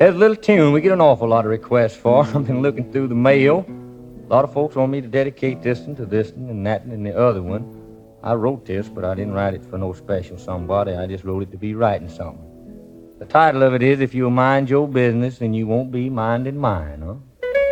There's a little tune we get an awful lot of requests for. I've been looking through the mail. A lot of folks want me to dedicate this one to this one and that one and the other one. I wrote this, but I didn't write it for no special somebody. I just wrote it to be writing something. The title of it is, If You'll Mind Your Business, Then You Won't Be Minding Mine, huh?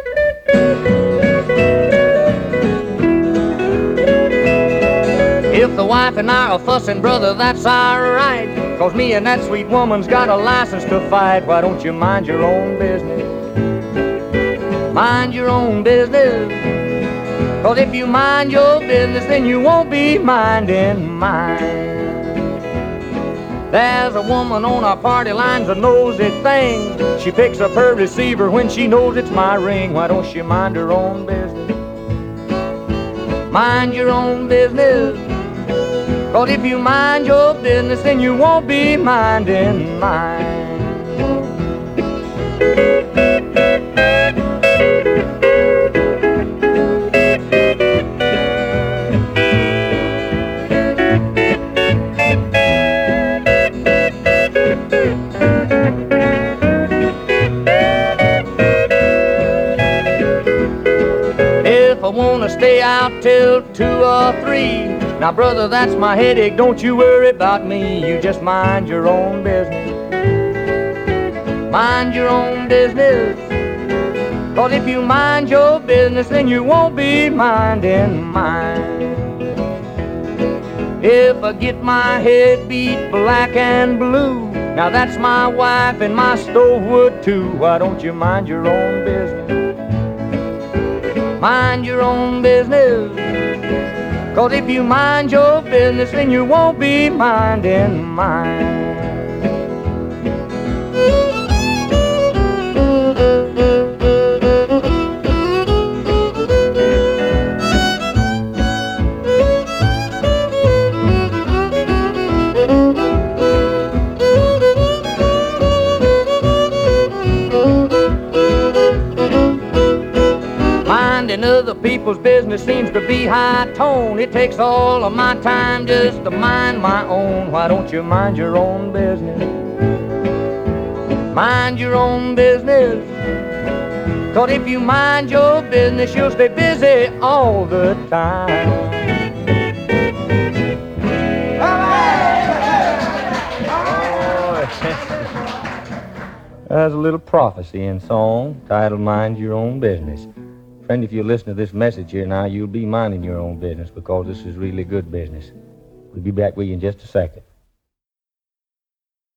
If the wife and I are fussing, brother, that's alright. 'Cause me and that sweet woman's got a license to fight. Why don't you mind your own business? Mind your own business. 'Cause if you mind your business, then you won't be minding mine. There's a woman on our party line's a nosy thing. She picks up her receiver when she knows it's my ring. Why don't she mind her own business? Mind your own business. 'Cause if you mind your business, then you won't be minding mine. If I wanna stay out till 2 or 3, now brother, that's my headache, don't you worry about me. You just mind your own business. Mind your own business. 'Cause if you mind your business, then you won't be minding mine. If I get my head beat black and blue, now that's my wife and my stove wood too. Why don't you mind your own business? Mind your own business. 'Cause if you mind your business, then you won't be minding mine. Minding other people's business seems to be high tone. It takes all of my time just to mind my own. Why don't you mind your own business? Mind your own business. 'Cause if you mind your business, you'll stay busy all the time. There's a little prophecy in song titled Mind Your Own Business. Friend, if you listen to this message here now, you'll be minding your own business because this is really good business. We'll be back with you in just a second.